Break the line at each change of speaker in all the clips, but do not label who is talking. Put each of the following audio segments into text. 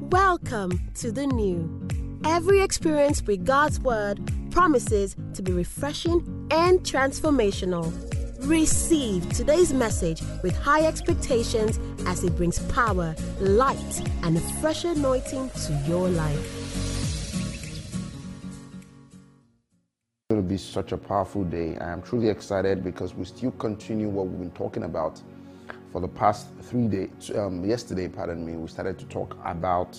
Welcome to the new. Every experience with God's Word promises to be refreshing and transformational. Receive today's message with high expectations as it brings power, light, and a fresh anointing to your life.
It's going to be such a powerful day. I am truly excited because we still continue what we've been talking about for the past 3 days. Yesterday, we started to talk about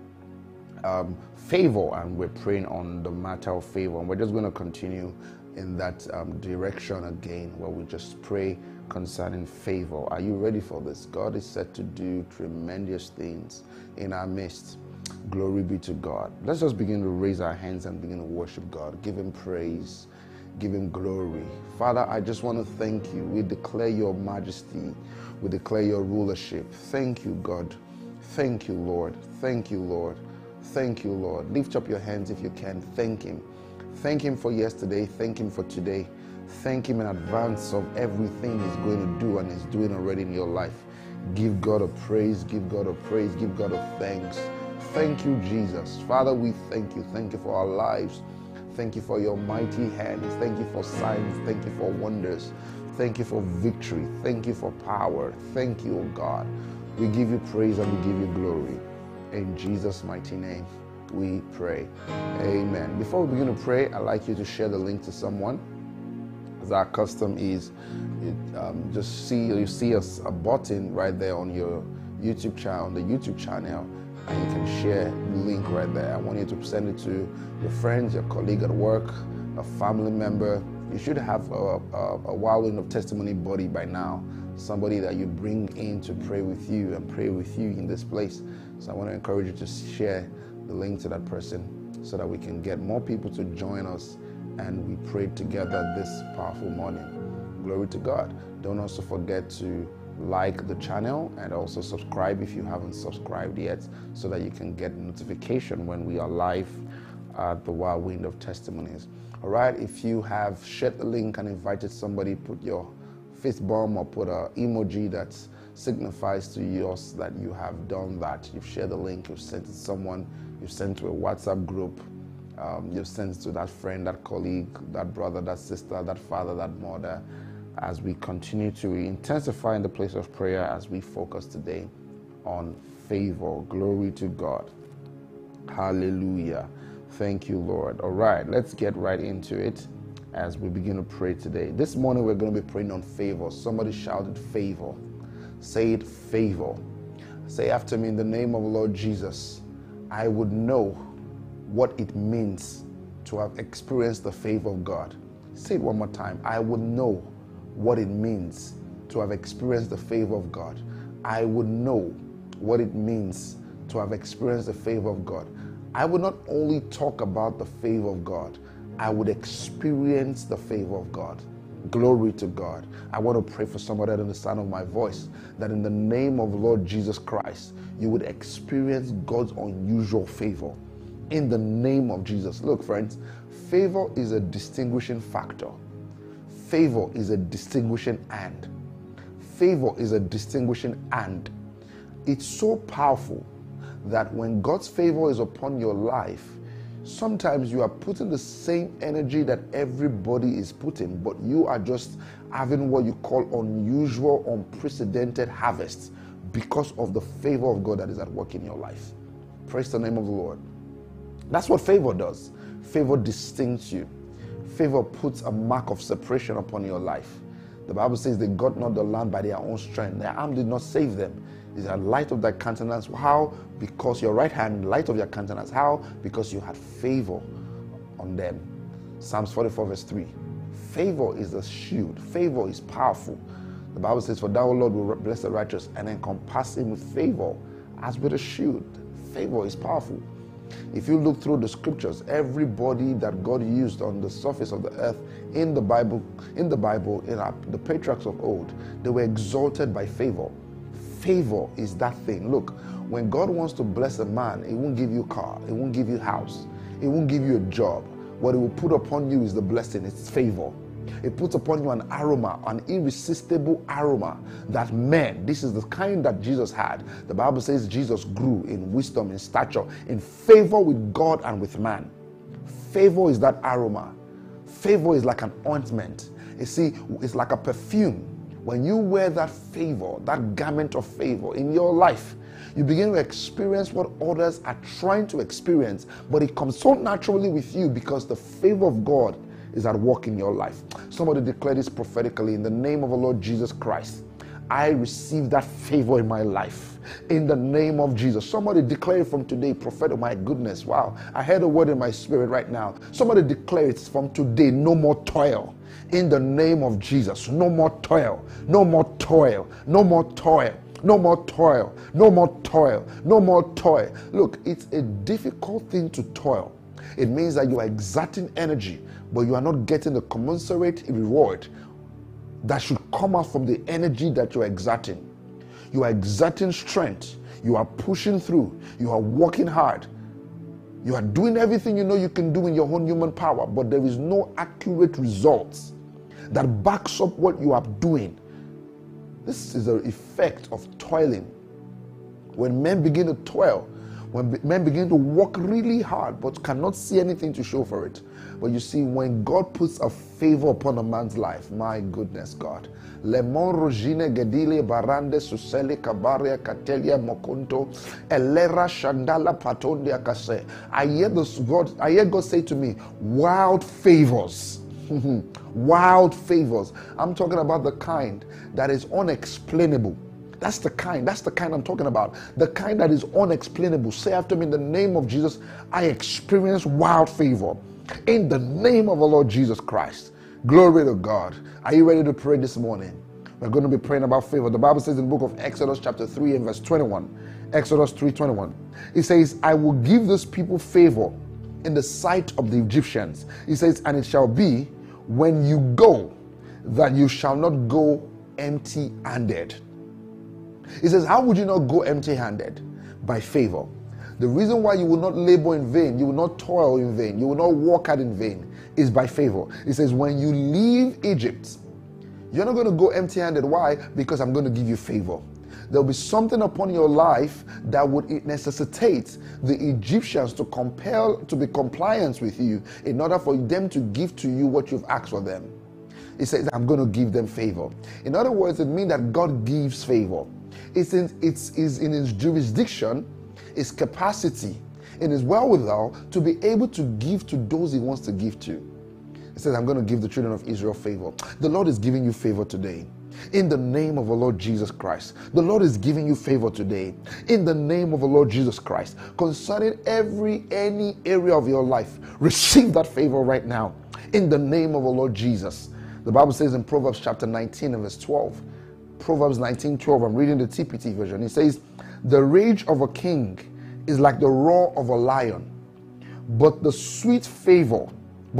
favor, and we're praying on the matter of favor. And we're just going to continue in that direction again, where we just pray concerning favor. Are you ready for this? God is set to do tremendous things in our midst. Glory be to God. Let's just begin to raise our hands and begin to worship God. Give Him praise. Give Him glory. Father, I just want to thank you. We declare your majesty. We declare your rulership. Thank you, God. Thank you, Lord. Thank you, Lord. Thank you, Lord. Lift up your hands if you can. Thank Him. Thank Him for yesterday. Thank Him for today. Thank Him in advance of everything He's going to do and is doing already in your life. Give God a praise. Give God a praise. Give God a thanks. Thank you, Jesus. Father, we thank you. Thank you for our lives. Thank you for your mighty hands. Thank you for signs. Thank you for wonders. Thank you for victory. Thank you for power. Thank you, O God. We give you praise and we give you glory. In Jesus' mighty name, we pray. Amen. Before we begin to pray, I'd like you to share the link to someone. As our custom is, you see a button right there on your YouTube channel, on the YouTube channel, and you can share the link right there. I want you to send it to your friends, your colleague at work, a family member. You should have a whirlwind of testimony buddy by now, somebody that you bring in to pray with you and pray with you in this place. So I want to encourage you to share the link to that person so that we can get more people to join us and we pray together this powerful morning. Glory to God. Don't also forget to like the channel and also subscribe if you haven't subscribed yet, so that you can get notification when we are live at the Whirlwind of Testimonies. All right, if you have shared the link and invited somebody, put your fist bump or put an emoji that signifies to us that you have done that. You've shared the link, you've sent it to someone, you've sent to a WhatsApp group, you've sent to that friend, that colleague, that brother, that sister, that father, that mother, as we continue to intensify in the place of prayer as we focus today on favor. Glory to God. Hallelujah. Thank you, Lord. All right, let's get right into it as we begin to pray today. This morning we're going to be praying on favor. Somebody shouted favor. Say it, favor. Say after me, in the name of the Lord Jesus, I would know what it means to have experienced the favor of God. Say it one more time. I would know what it means to have experienced the favor of God. I would know what it means to have experienced the favor of God. I would not only talk about the favor of God, I would experience the favor of God. Glory to God. I want to pray for somebody at the sound of my voice, that in the name of the Lord Jesus Christ, you would experience God's unusual favor. In the name of Jesus. Look, friends, favor is a distinguishing factor. Favor is a distinguishing and. Favor is a distinguishing and. It's so powerful that when God's favor is upon your life, sometimes you are putting the same energy that everybody is putting, but you are just having what you call unusual, unprecedented harvests because of the favor of God that is at work in your life. Praise the name of the Lord. That's what favor does. Favor distincts you. Favor puts a mark of separation upon your life. The Bible says they got not the land by their own strength. Their arm did not save them. It's a light of their countenance. How? Because your right hand, light of your countenance. How? Because you had favor on them. Psalms 44 verse 3. Favor is a shield. Favor is powerful. The Bible says, for thou, O Lord, will bless the righteous and encompass him with favor as with a shield. Favor is powerful. If you look through the scriptures, everybody that God used on the surface of the earth in the Bible, the patriarchs of old, they were exalted by favor. Favor is that thing. Look, when God wants to bless a man, He won't give you a car, He won't give you a house, He won't give you a job. What He will put upon you is the blessing, it's favor. It puts upon you an aroma, an irresistible aroma that men, this is the kind that Jesus had. The Bible says Jesus grew in wisdom, in stature, in favor with God and with man. Favor is that aroma. Favor is like an ointment. You see, it's like a perfume. When you wear that favor, that garment of favor in your life, you begin to experience what others are trying to experience, but it comes so naturally with you because the favor of God is at work in your life. Somebody declare this prophetically: in the name of the Lord Jesus Christ, I receive that favor in my life. In the name of Jesus. Somebody declare it from today, prophet. Oh my goodness, wow. I heard a word in my spirit right now. Somebody declare it from today: no more toil. In the name of Jesus, no more toil, no more toil, no more toil. No more toil, no more toil, no more toil. Look, it's a difficult thing to toil. It means that you are exerting energy, but you are not getting the commensurate reward that should come out from the energy that you are exerting. You are exerting strength. You are pushing through. You are working hard. You are doing everything you know you can do in your own human power, but there is no accurate results that backs up what you are doing. This is the effect of toiling. When men begin to toil, when men begin to work really hard but cannot see anything to show for it. But you see, when God puts a favor upon a man's life, my goodness, God. Lemon rogine gedile barande susele kabaria katelia mokonto elera shandala patondia kase. I hear God say to me, wild favors. Wild favors. I'm talking about the kind that is unexplainable. That's the kind I'm talking about. The kind that is unexplainable. Say after me: in the name of Jesus, I experience wild favor. In the name of the Lord Jesus Christ. Glory to God. Are you ready to pray this morning? We're going to be praying about favor. The Bible says in the book of Exodus chapter 3 and verse 21. Exodus 3:21. It says, I will give this people favor in the sight of the Egyptians. It says, and it shall be when you go that you shall not go empty-handed. It says, how would you not go empty-handed? By favor. The reason why you will not labor in vain, you will not toil in vain, you will not work out in vain, is by favor. It says, when you leave Egypt, you're not going to go empty-handed. Why? Because I'm going to give you favor. There'll be something upon your life that would necessitate the Egyptians to be compliant with you in order for them to give to you what you've asked for them. It says, I'm going to give them favor. In other words, it means that God gives favor. It's in his jurisdiction, his capacity, in his wherewithal to be able to give to those he wants to give to. It says, I'm going to give the children of Israel favor. The Lord is giving you favor today. In the name of the Lord Jesus Christ. The Lord is giving you favor today. In the name of the Lord Jesus Christ. Concerning any area of your life, receive that favor right now. In the name of the Lord Jesus. The Bible says in Proverbs chapter 19 and verse 12. Proverbs 19:12. I'm reading the TPT version. It says, the rage of a king is like the roar of a lion, but his sweet favor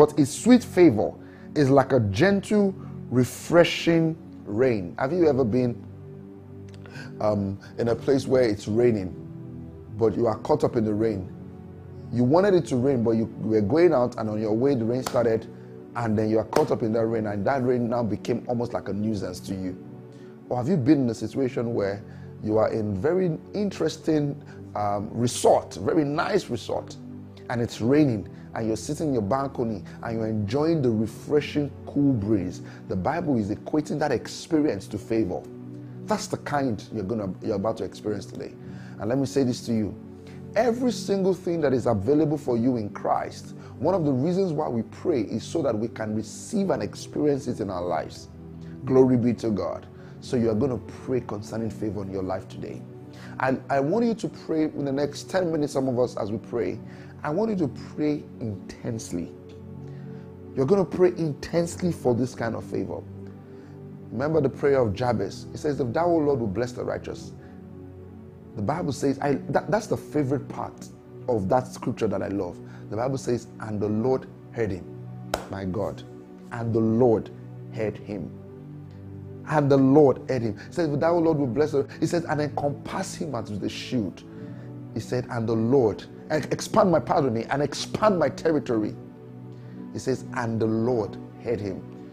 is like a gentle, refreshing rain. Have you ever been in a place where it's raining, but you are caught up in the rain? You wanted it to rain, but you were going out, and on your way the rain started, and then you are caught up in that rain, and that rain now became almost like a nuisance to you. Or have you been in a situation where you are in very interesting resort, very nice resort, and it's raining, and you're sitting in your balcony and you're enjoying the refreshing cool breeze? The Bible is equating that experience to favor. That's the kind you're about to experience today. And let me say this to you. Every single thing that is available for you in Christ, one of the reasons why we pray is so that we can receive and experience it in our lives. Glory be to God. So you are going to pray concerning favor in your life today. And I want you to pray in the next 10 minutes, some of us, as we pray. I want you to pray intensely. You're going to pray intensely for this kind of favor. Remember the prayer of Jabez. It says, if thou, O Lord, will bless the righteous. The Bible says, that's the favorite part of that scripture that I love. The Bible says, and the Lord heard him. My God. And the Lord heard him. And the Lord heard him. He says, if thou, O Lord, will bless him. He says, and encompass him as with a shield. He said, and the Lord, and expand my territory. He says, and the Lord heard him.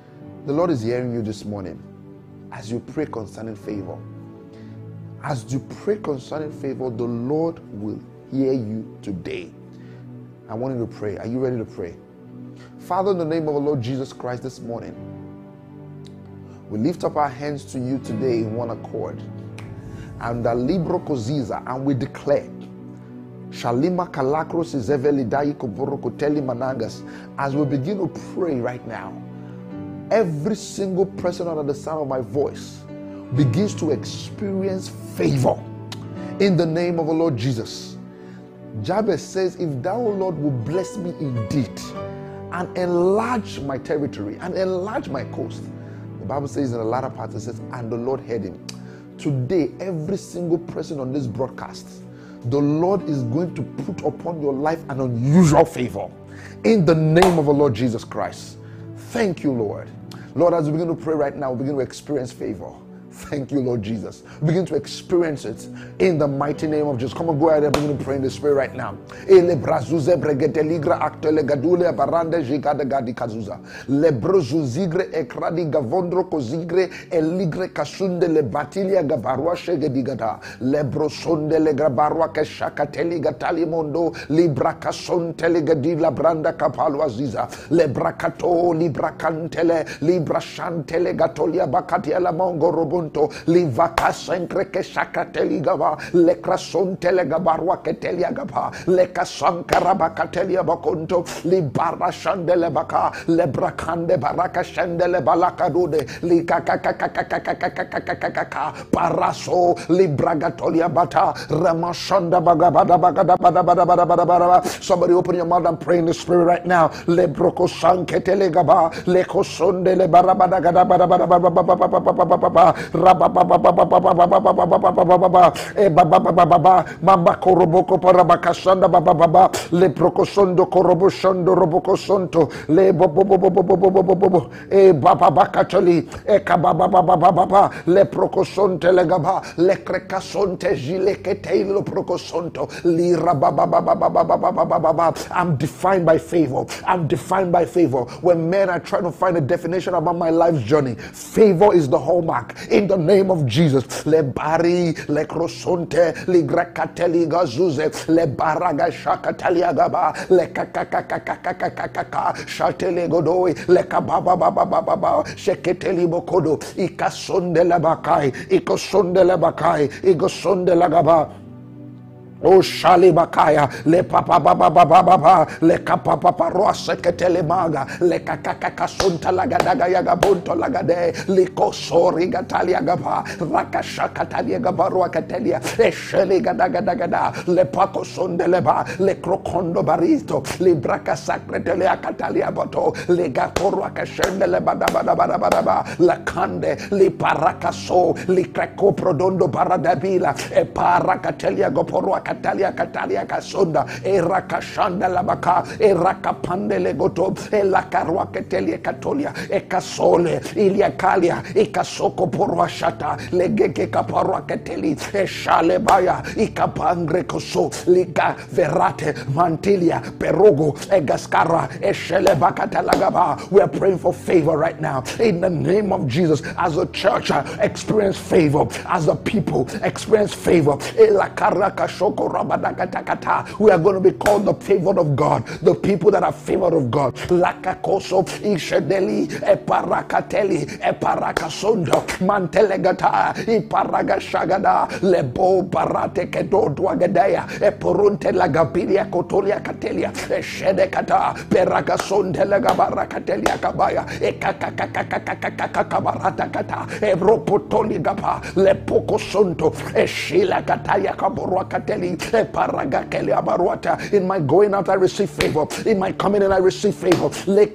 The Lord is hearing you this morning as you pray concerning favor. As you pray concerning favor, the Lord will hear you today. I want you to pray. Are you ready to pray? Father, in the name of the Lord Jesus Christ this morning, we lift up our hands to you today in one accord. And the Libro Koziza, and we declare, Shalima Kalakros is Evelidai Koborokoteli Manangas. As we begin to pray right now, every single person under the sound of my voice begins to experience favor in the name of the Lord Jesus. Jabez says, if thou, Lord, will bless me indeed and enlarge my territory and enlarge my coast. The Bible says in the latter part, it says, and the Lord heard him. Today, every single person on this broadcast, the Lord is going to put upon your life an unusual favor in the name of the Lord Jesus Christ. Thank you, Lord. Lord, as we begin to pray right now, we begin to experience favor. Thank you, Lord Jesus. Begin to experience it in the mighty name of Jesus. Come on, go ahead and begin to pray in the Spirit right now. Livaka Sankreke Shakateli Gava, Lekrason Telegabarwa Ketelia Gava, Lekasan Karabakatelia Bakonto, Libara Shandele Baka, Lebrakande Baraka Shandele Balakadude, Likakakakakakakakakakaka, Paraso, Libragatolia Bata, Ramashanda Bagabada Bagada Bada. Somebody open your mouth and pray in the Spirit right now. Lebroko Sanketele Gaba, Lekosondele Barabada Gada Bada. Mamba koroboko parabakashanda baba le prokosondo koroboshondo robokosonto le bobobobobobobobobo baba bakatoli kababa le prokosonte le gaba le krekasonte jile ketelo prokosonto li rababa. I'm defined by favor. I'm defined by favor. When men are trying to find a definition about my life's journey, favor is the hallmark. In the name of Jesus, le bari, le crosonte, le grakateli gazuze, le baraga shakatalia gaba, le kakakakakakakakaka, shatele godoi, le kababa, sheketeli bokodo, ikasonde la bakai, ikosonde la bakai, ikosonde la gaba. Oh Shali Bakaya, le papa baba, le kapapa roase ketele maga, le kakaka sonta lagadaga yagabonto lagade, le kosori gatalia gaba, rakashaka talia gabarua katelia, e sheli gada, le paco sondeleba, le crocondo barito, le braca sacretele akatalia boto, le gaporua kashendele bada, la kande, le paracaso, le craco prodondo paradabila, e paracatelia goporua Katalia Kasonda, e Rakashanda Labaka, e Rakapande Legoto, e Lakarwa Ketelia Katolia, e Kasole, Iliakalia, e Kasoko Porwashata, Legeke Kaparwa Keteli, e Shalebaya, e Kapangre Koso, Liga Verate, Mantilia, Perogo, e Gascara, e Shelebakatalagaba. We are praying for favor right now. In the name of Jesus, as a church experience favor, as a people experience favor. E Lakaraka Shoko. We are going to be called the favored of God, the people that are favored of God. Lakakoso, Ishedeli, Eparakateli, Eparakasondo, Mantelegata, Iparagashagada, Lebo Barate Kedo Dwagadea, Eporunte Lagapilia Kotolia Katelia, Eshedekata, Perakasonde Lagabarakatelia Kabaya, Ekakakakakakabarata Kata, Ebropotoli Gapa, Lepokosonto, Eshila Kataya Kaborwa Kateli. In my going out, I receive favor. In my coming in, I receive favor. Where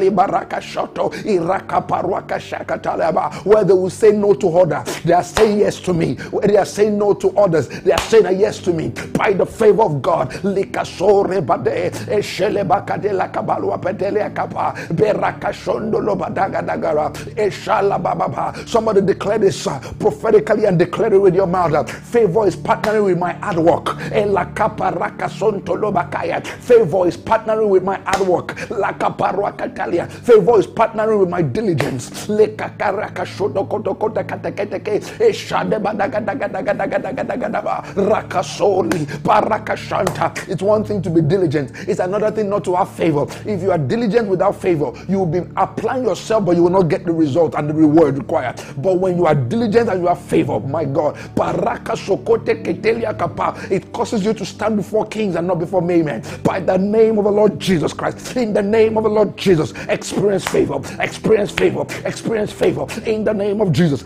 they will say no to others, they are saying yes to me. Where they are saying no to others, they are saying a yes to me. By the favor of God. Somebody declare this prophetically and declare it with your mouth. Favor is partnering with my hard work. work. Favor is partnering with my hard work. Favor is partnering with my diligence. It's one thing to be diligent. It's another thing not to have favor. If you are diligent without favor, you will be applying yourself, but you will not get the result and the reward required. But when you are diligent and you have favor, my God, it causes you to stand before kings and not before men. By the name of the Lord Jesus Christ, in the name of the Lord Jesus, experience favor, experience favor, experience favor in the name of Jesus.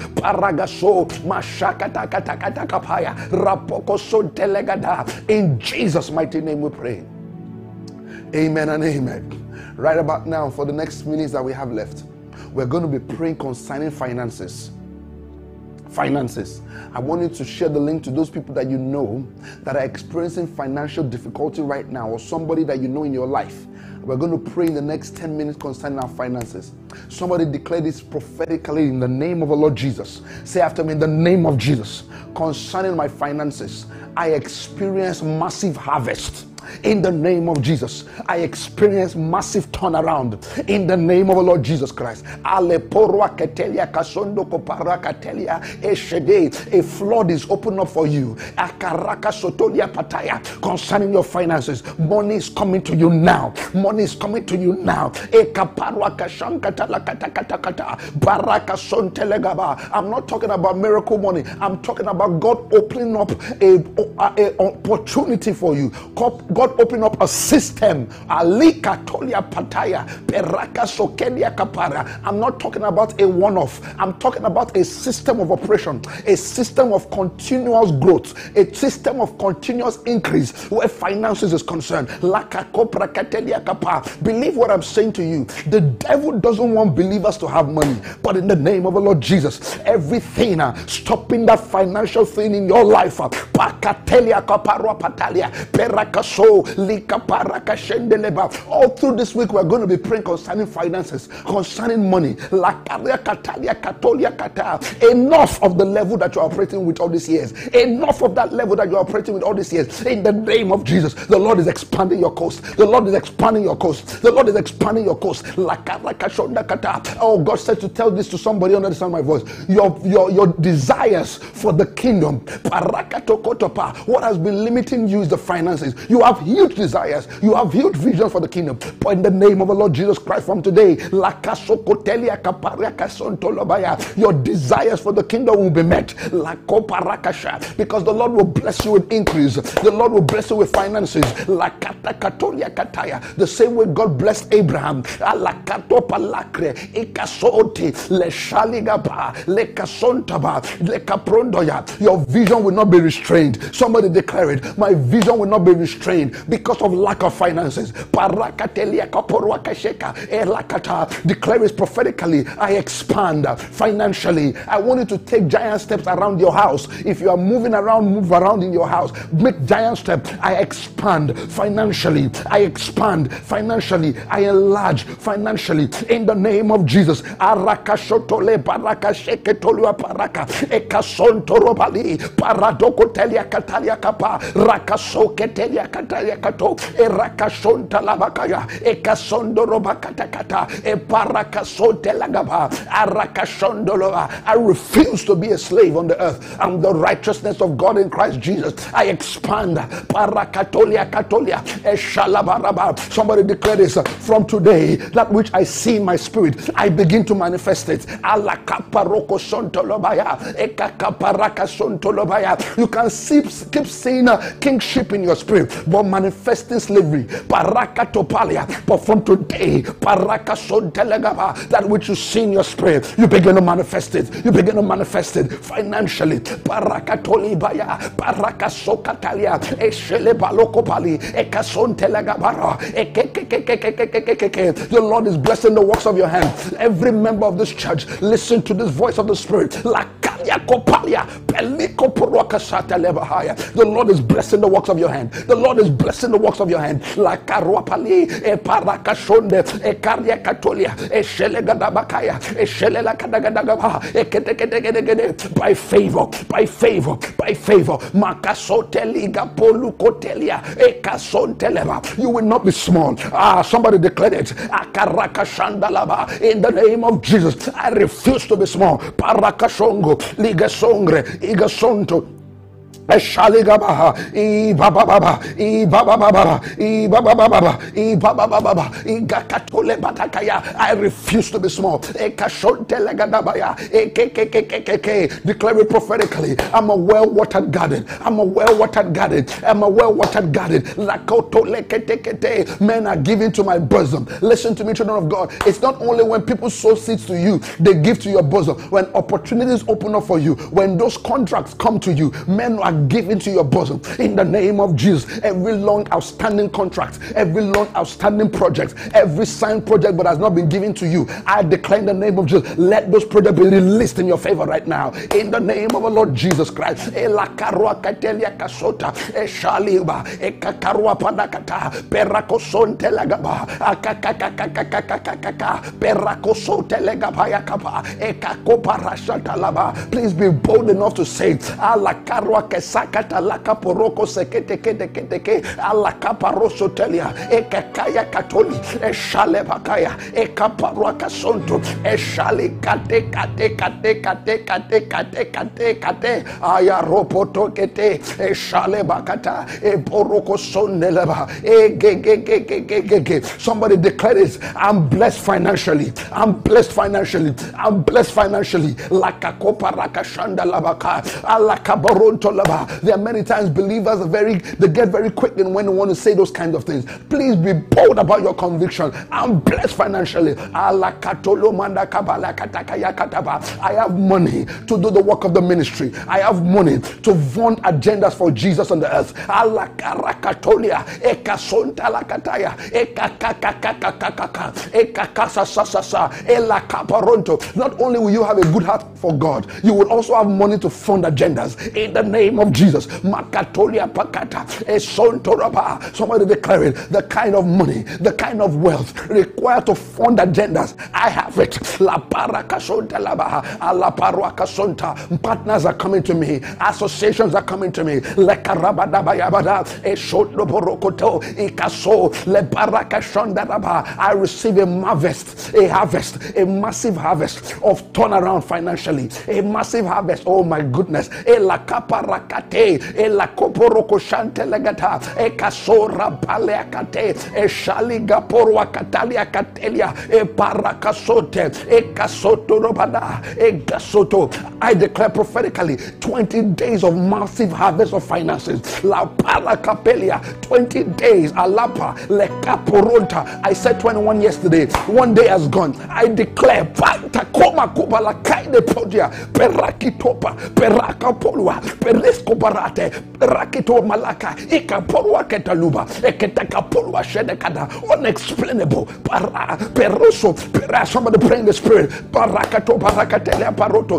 In Jesus' mighty name we pray. Amen and amen. Right about now, for the next minutes that we have left, we're going to be praying concerning finances. Finances. I want you to share the link to those people that you know that are experiencing financial difficulty right now, or somebody that you know in your life. We're going to pray in the next 10 minutes concerning our finances. Somebody declare this prophetically in the name of the Lord Jesus. Say after me, in the name of Jesus, concerning my finances, I experience massive harvest. In the name of Jesus, I experience massive turnaround. In the name of the Lord Jesus Christ. A flood is open up for you. Concerning your finances, money is coming to you now. Money is coming to you now. I'm not talking about miracle money. I'm talking about God opening up a opportunity for you. God open up a system. I'm not talking about a one-off. I'm talking about a system of operation, a system of continuous growth, a system of continuous increase where finances is concerned. Believe what I'm saying to you. The devil doesn't want believers to have money, but in the name of the Lord Jesus, everything stopping that financial thing in your life, all through this week, we're going to be praying concerning finances, concerning money. Enough of the level that you're operating with all these years. Enough of that level that you're operating with all these years. In the name of Jesus, the Lord is expanding your coast. The Lord is expanding your coast. The Lord is expanding your coast. Oh, God said to tell this to somebody under the sound of my voice. Your desires for the kingdom. What has been limiting you is the finances. You have huge desires. You have huge vision for the kingdom. But in the name of the Lord Jesus Christ, from today, your desires for the kingdom will be met. Because the Lord will bless you with increase. The Lord will bless you with finances. The same way God blessed Abraham. Your vision will not be restrained. Somebody declare it. My vision will not be restrained because of lack of finances. Declare it prophetically. I expand financially. I want you to take giant steps around your house. If you are moving around, move around in your house. Make giant steps. I expand financially. I expand financially. I enlarge financially. In the name of Jesus. I refuse to be a slave on the earth. I'm the righteousness of God in Christ Jesus. I expand. Somebody declare this. From today, that which I see in my spirit, I begin to manifest it. You can keep seeing kingship in your spirit, but manifesting slavery. But from today, that which you see in your spirit, you begin to manifest it. You begin to manifest it financially. The Lord is blessing the works of your hand. Every member of this church, listen to this voice of the Spirit. The Lord is blessing the works of your hand. The Lord is blessing the works of your hand. By favor, by favor, by favor. You will not be small. Somebody declared it. In the name of Jesus, I refuse to be small. Parakashongo, ligasongre, igasonto. Eshaligabaha, Ibababa, Ibababa, Ibababa, Ibababa, Igakatole Batakaya. I refuse to be small. Ekashontelegabaya, declare it prophetically. I'm a well-watered garden. I'm a well-watered garden. I'm a well-watered garden. Men are giving to my bosom. Listen to me, children of God. It's not only when people sow seeds to you, they give to your bosom. When opportunities open up for you, when those contracts come to you, men are given to your bosom in the name of Jesus. Every long outstanding contract, every long outstanding project, every signed project but has not been given to you, I declare in the name of Jesus, let those projects be released in your favor right now in the name of the Lord Jesus Christ. Please be bold enough to say Sakata laka poroko sekete kete kete ke alaka paroso telia ekakaya katoli eshale bakaya ekaparwa kasonto eshali kate kate kate kate kate kate kate kate aya ropoto kete eshale bakata e poroko soneleba e ge. Somebody declare this. I'm blessed financially. I'm blessed financially. I'm blessed financially. Laka koparaka shanda labaka alaka baronto laba. There are many times believers they get very quick when they want to say those kinds of things. Please be bold about your conviction. I'm blessed financially. I have money to do the work of the ministry. I have money to fund agendas for Jesus on the earth. Not only will you have a good heart for God, you will also have money to fund agendas in the name of Jesus. Makatolia pakata esontoraba. Somebody declare it. The kind of money, the kind of wealth required to fund agendas, I have it. La parakasonta labaha, la paruakasonta. Partners are coming to me. Associations are coming to me. Lekarabadabayabada esotoborokoto ikaso le parakashondaraba. I receive a harvest, a massive harvest of turnaround financially. A massive harvest. Oh my goodness. La kaparakate la koporoko shantelegata e kasora paleakate e shaliga porwa katalia katelia e parakasote e kasoto robada e gasoto. I declare prophetically 20 days of massive harvest of finances. La parakapelia 20 days alapa le kaporonta. I said 21 yesterday. One day has gone. I declare koma kuba la kaide podia perakitopa perakapolwa peresco barate rakito malaka ikaporwa ketaluba eketakaporwa shedekada unexplainable para peroso pera. Somebody pray in the spirit. Barakato barakatele paroto.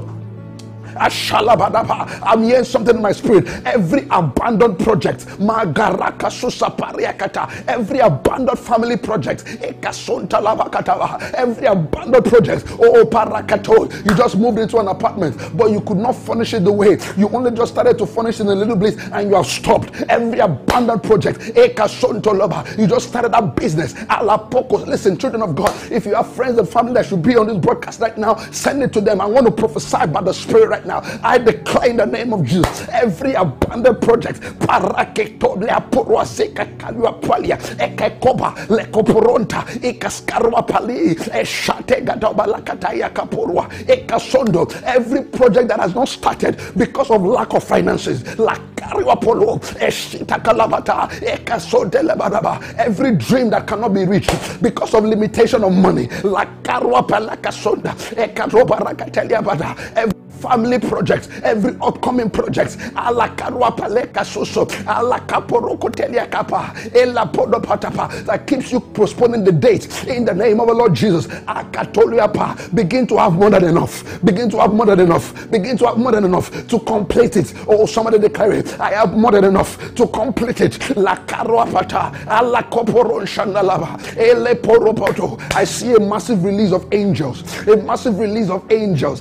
I'm hearing something in my spirit. Every abandoned project, every abandoned family project, every abandoned project, you just moved into an apartment, but you could not furnish it the way you only just started to furnish in a little bit, and you have stopped. Every abandoned project, you just started that business. Listen, children of God, if you have friends and family that should be on this broadcast right now, send it to them. I want to prophesy by the Spirit right now. I declare in the name of Jesus, every abandoned project, every project that has not started because of lack of finances, every dream that cannot be reached because of limitation of money, every family projects, every upcoming project, that keeps you postponing the date, in the name of the Lord Jesus, begin to have more than enough. Begin to have more than enough. Begin to have more than enough to complete it. Oh, somebody declare it. I have more than enough to complete it. I see a massive release of angels. A massive release of angels.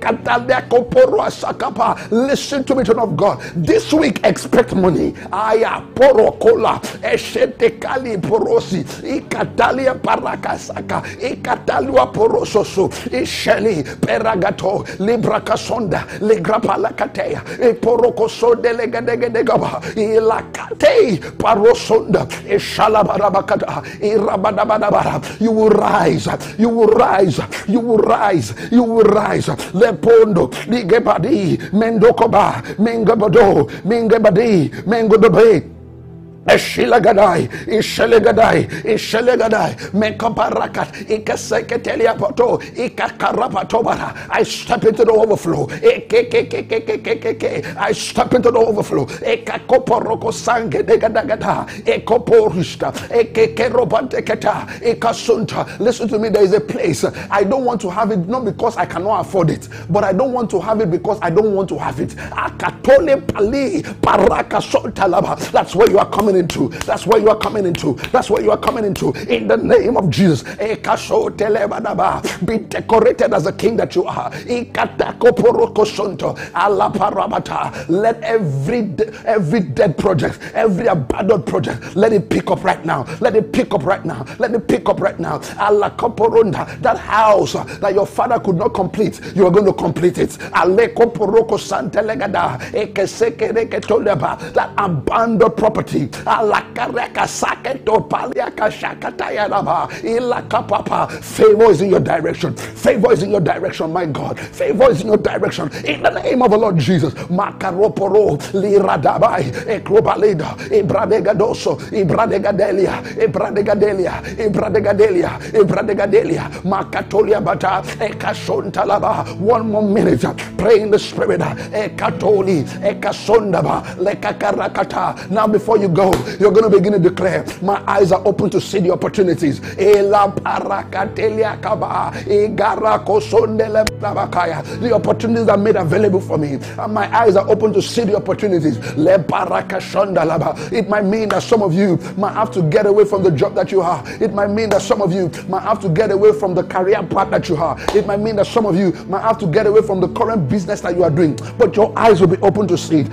Listen to me, children of God. This week, expect money. Aya porokola eshetekali porosi ikatalia parakasaka ikatalua porososo isheli peragato librakasonda ligrapalakatea eporokosode legadegedegaba ilakate parosonda ishalabarabakata irabadabadabara. You will rise. You will rise. You will rise. You will rise. Lepondo ligebadi mendokoba mengabado mengebadi mengodobe Eshilagadai, Ishelegadai, Ishelegadai, Mekaparakat, Ikaseketeliapoto, Ikakarapatobara. I step into the overflow. I step into the overflow. Ekakoporoko sange degadagada, Ekoporista, Ekekerobanteketa, Ekasunta. Listen to me, there is a place. I don't want to have it, not because I cannot afford it, but I don't want to have it because I don't want to have it. Akatole pali, paraka soltalaba. That's where you are coming into. That's where you are coming into. That's where you are coming into. In the name of Jesus. Be decorated as a king that you are. Let every dead project, every abandoned project, let it pick up right now. Let it pick up right now. Let it pick up right now. That house that your father could not complete, you are going to complete it. That abandoned property. Favor is in your direction. Favor is in your direction, my God. Favor is in your direction. In the name of the Lord Jesus. Makaroporo, Liradabai, Ekrobaleda, Ebradegadoso, Ebradegadelia, Ebradegadelia, Ebradegadelia, Ebradegadelia, Makatolia Bata, Ekashontalaba. One more minute. Pray in the spirit. Ekatoli, Ekasondaba, Lekakarakata. Now before you go, you're going to begin to declare, my eyes are open to see the opportunities. The opportunities are made available for me. And my eyes are open to see the opportunities. It might mean that some of you might have to get away from the job that you have. It might mean that some of you might have to get away from the career path that you have. It might mean that some of you might have to get away from the current business that you are doing. But your eyes will be open to see it.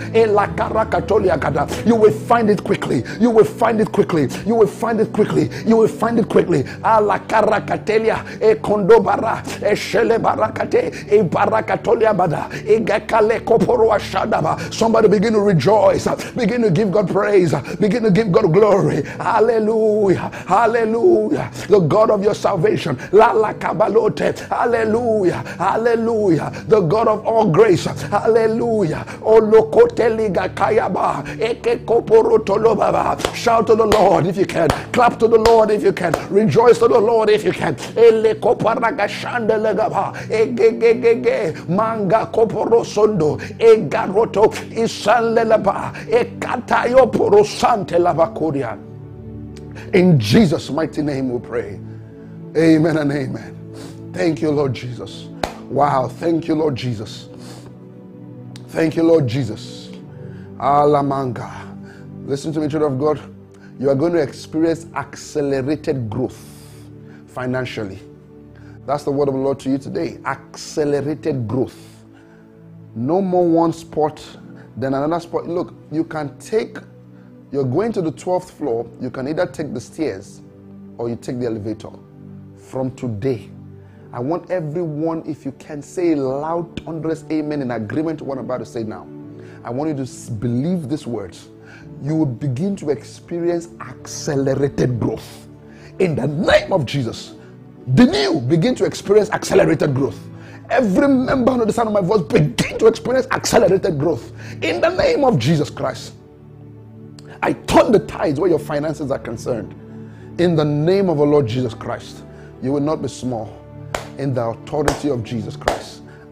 You will find it quickly. You will find it quickly. You will find it quickly. You will find it quickly. Ala karakatelia e kondobara e shele barakate e barakatolia bada e gakale koporo ashadaba. Somebody begin to rejoice. Begin to give God praise. Begin to give God glory. Hallelujah. Hallelujah. The God of your salvation. La la kabalote. Hallelujah. Hallelujah. The God of all grace. Hallelujah. Olokoteliga kayaba eke koporo tolobaba. Shout to the Lord if you can. Clap to the Lord if you can. Rejoice to the Lord if you can. Ele koparaga shandelegaba egegegege manga koporo sondo egaroto isanlelaba ekatayo porosante lavakoria. In Jesus' mighty name we pray. Amen and amen. Thank you, Lord Jesus. Wow. Thank you, Lord Jesus. Thank you, Lord Jesus. Alamanga. Listen to me, children of God. You are going to experience accelerated growth financially. That's the word of the Lord to you today. Accelerated growth. No more one spot than another spot. Look, you're going to the 12th floor. You can either take the stairs or you take the elevator. From today, I want everyone, if you can, say loud, thunderous amen in agreement to what I'm about to say now. I want you to believe these words. You will begin to experience accelerated growth. In the name of Jesus, the new begin to experience accelerated growth. Every member under the sound of my voice begin to experience accelerated growth. In the name of Jesus Christ. I turn the tides where your finances are concerned. In the name of the Lord Jesus Christ. You will not be small. In the authority of Jesus Christ.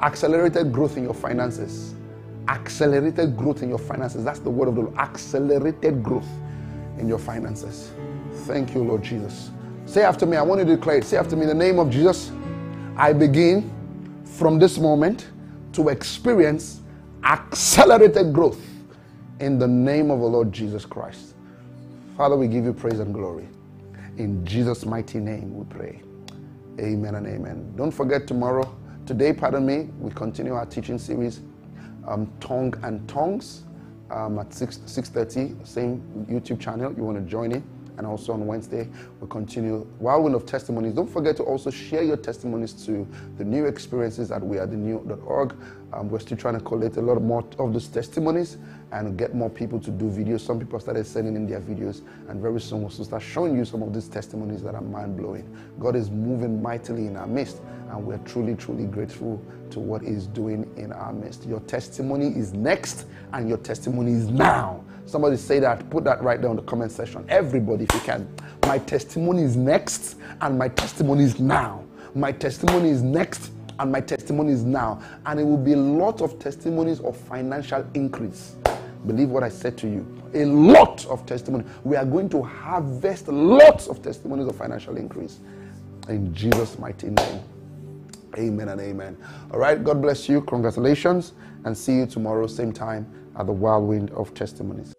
Accelerated growth in your finances. Accelerated growth in your finances. That's the word of the Lord. Accelerated growth in your finances. Thank you, Lord Jesus. Say after me. I want you to declare it. Say after me, in the name of Jesus, I begin from this moment to experience accelerated growth in the name of the Lord Jesus Christ. Father, we give you praise and glory. In Jesus' mighty name we pray. Amen and amen. Don't forget today, we continue our teaching series, Tongue and Tongues, at 6:30, same YouTube channel. You want to join in. And also on Wednesday, we'll continue Whirlwind of Testimonies. Don't forget to also share your testimonies to the new experiences at wearethenew.org. We're still trying to collect a lot more of those testimonies and get more people to do videos. Some people started sending in their videos, and very soon we'll start showing you some of these testimonies that are mind-blowing. God is moving mightily in our midst, and we're truly, truly grateful to what He's doing in our midst. Your testimony is next, and your testimony is now. Somebody say that. Put that right there in the comment section. Everybody, if you can. My testimony is next, and my testimony is now. My testimony is next, and my testimony is now. And it will be a lot of testimonies of financial increase. Believe what I said to you. A lot of testimony. We are going to harvest lots of testimonies of financial increase. In Jesus' mighty name. Amen and amen. All right. God bless you. Congratulations. And see you tomorrow, same time, at the Whirlwind of Testimonies.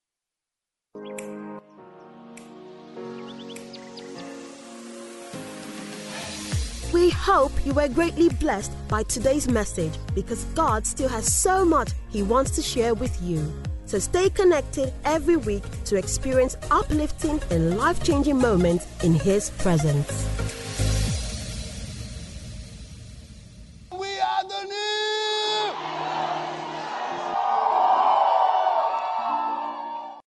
We hope you were greatly blessed by today's message, because God still has so much He wants to share with you. So stay connected every week to experience uplifting and life-changing moments in His presence.